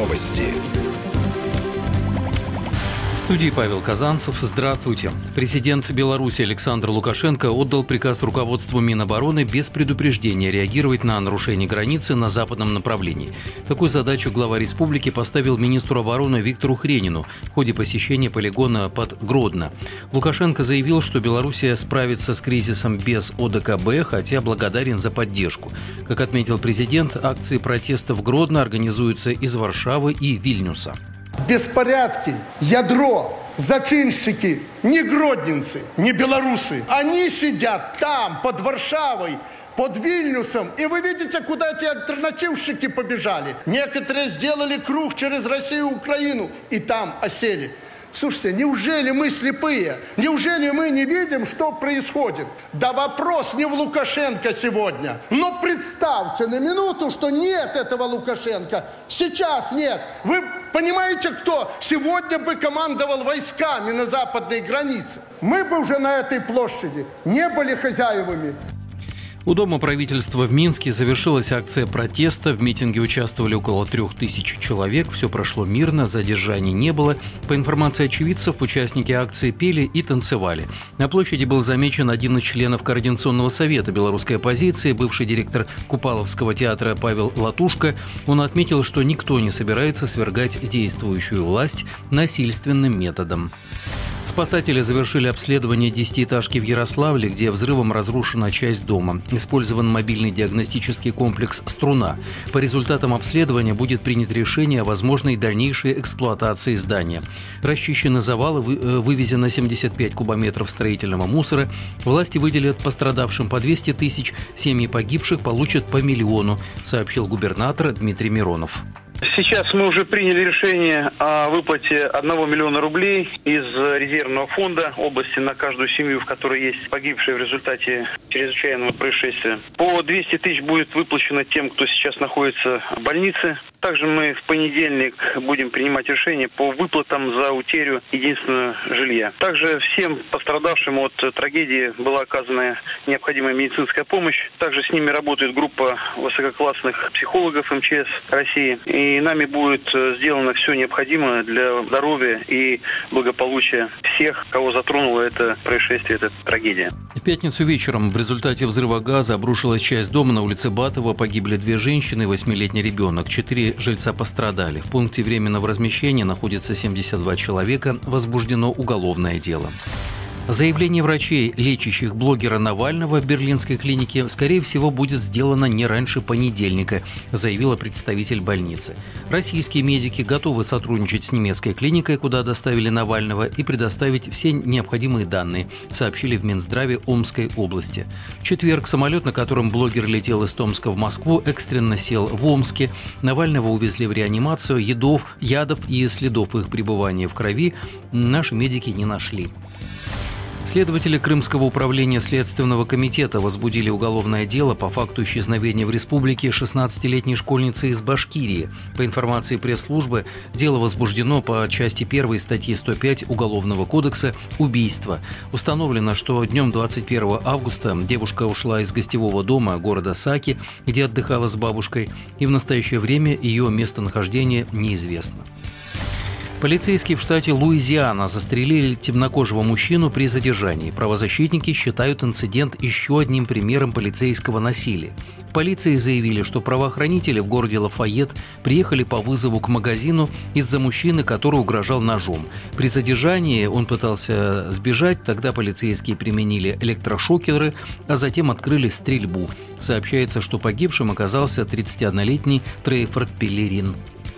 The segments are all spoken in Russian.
Новости. В студии Павел Казанцев. Здравствуйте. Президент Беларуси Александр Лукашенко отдал приказ руководству Минобороны без предупреждения реагировать на нарушение границы на западном направлении. Такую задачу глава республики поставил министру обороны Виктору Хренину в ходе посещения полигона под Гродно. Лукашенко заявил, что Белоруссия справится с кризисом без ОДКБ, хотя благодарен за поддержку. Как отметил президент, акции протеста в Гродно организуются из Варшавы и Вильнюса. Беспорядки, ядро, зачинщики, не гродненцы, не белорусы. Они сидят там, под Варшавой, под Вильнюсом. И вы видите, куда эти альтернативщики побежали. Некоторые сделали круг через Россию и Украину и там осели. Слушайте, неужели мы слепые? Неужели мы не видим, что происходит? Да вопрос не в Лукашенко сегодня. Но представьте на минуту, что нет этого Лукашенко. Сейчас нет. Вы понимаете, кто сегодня бы командовал войсками на западной границе? Мы бы уже на этой площади не были хозяевами. У Дома правительства в Минске завершилась акция протеста. В митинге участвовали около 3000 человек. Все прошло мирно, задержаний не было. По информации очевидцев, участники акции пели и танцевали. На площади был замечен один из членов Координационного совета белорусской оппозиции, бывший директор Купаловского театра Павел Латушко. Он отметил, что никто не собирается свергать действующую власть насильственным методом. Спасатели завершили обследование 10-этажки в Ярославле, где взрывом разрушена часть дома. Использован мобильный диагностический комплекс «Струна». По результатам обследования будет принято решение о возможной дальнейшей эксплуатации здания. Расчищены завалы, вывезено 75 кубометров строительного мусора. Власти выделят пострадавшим по 200 тысяч, семьи погибших получат по 1 миллиону, сообщил губернатор Дмитрий Миронов. Сейчас мы уже приняли решение о выплате 1 миллиона рублей из резервного фонда области на каждую семью, в которой есть погибшие в результате чрезвычайного происшествия. По 200 тысяч будет выплачено тем, кто сейчас находится в больнице. Также мы в понедельник будем принимать решение по выплатам за утерю единственного жилья. Также всем пострадавшим от трагедии была оказана необходимая медицинская помощь. Также с ними работает группа высококлассных психологов МЧС России. И нами будет сделано все необходимое для здоровья и благополучия всех, кого затронуло это происшествие, эта трагедия. В пятницу вечером в результате взрыва газа обрушилась часть дома на улице Батова. Погибли 2 женщины и 8-летний ребенок. 4 жильца пострадали. В пункте временного размещения находится 72 человека. Возбуждено уголовное дело. Заявление врачей, лечащих блогера Навального в берлинской клинике, скорее всего, будет сделано не раньше понедельника, заявила представитель больницы. Российские медики готовы сотрудничать с немецкой клиникой, куда доставили Навального, и предоставить все необходимые данные, сообщили в Минздраве Омской области. В четверг самолет, на котором блогер летел из Томска в Москву, экстренно сел в Омске. Навального увезли в реанимацию. Ядов и следов их пребывания в крови наши медики не нашли. Следователи Крымского управления Следственного комитета возбудили уголовное дело по факту исчезновения в республике 16-летней школьницы из Башкирии. По информации пресс-службы, дело возбуждено по части 1 статьи 105 Уголовного кодекса «Убийство». Установлено, что днем 21 августа девушка ушла из гостевого дома города Саки, где отдыхала с бабушкой, и в настоящее время ее местонахождение неизвестно. Полицейские в штате Луизиана застрелили темнокожего мужчину при задержании. Правозащитники считают инцидент еще одним примером полицейского насилия. В полиции заявили, что правоохранители в городе Лафайет приехали по вызову к магазину из-за мужчины, который угрожал ножом. При задержании он пытался сбежать, тогда полицейские применили электрошокеры, а затем открыли стрельбу. Сообщается, что погибшим оказался 31-летний Трейфорд Пелерин.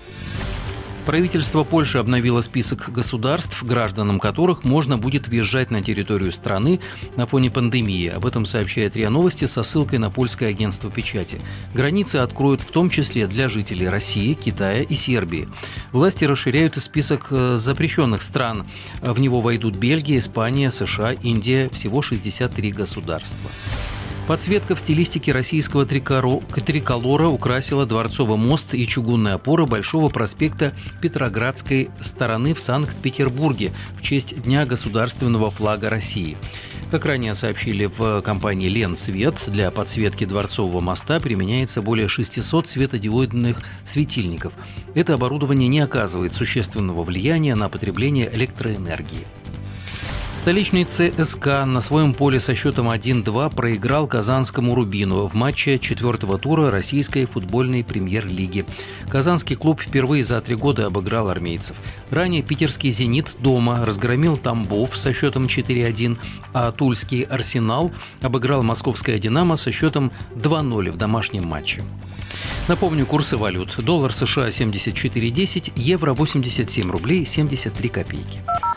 Правительство Польши обновило список государств, гражданам которых можно будет въезжать на территорию страны на фоне пандемии. Об этом сообщает РИА Новости со ссылкой на польское агентство печати. Границы откроют в том числе для жителей России, Китая и Сербии. Власти расширяют и список запрещенных стран. В него войдут Бельгия, Испания, США, Индия. Всего 63 государства. Подсветка в стилистике российского триколора украсила Дворцовый мост и чугунная опора Большого проспекта Петроградской стороны в Санкт-Петербурге в честь Дня государственного флага России. Как ранее сообщили в компании «Ленсвет», для подсветки Дворцового моста применяется более 600 светодиодных светильников. Это оборудование не оказывает существенного влияния на потребление электроэнергии. Столичный ЦСКА на своем поле со счетом 1-2 проиграл казанскому «Рубину» в матче 4-го тура российской футбольной премьер-лиги. Казанский клуб впервые за 3 года обыграл армейцев. Ранее питерский «Зенит» дома разгромил Тамбов со счетом 4-1, а тульский «Арсенал» обыграл московское «Динамо» со счетом 2-0 в домашнем матче. Напомню, курсы валют. Доллар США 74.10, евро 87 рублей 73 копейки.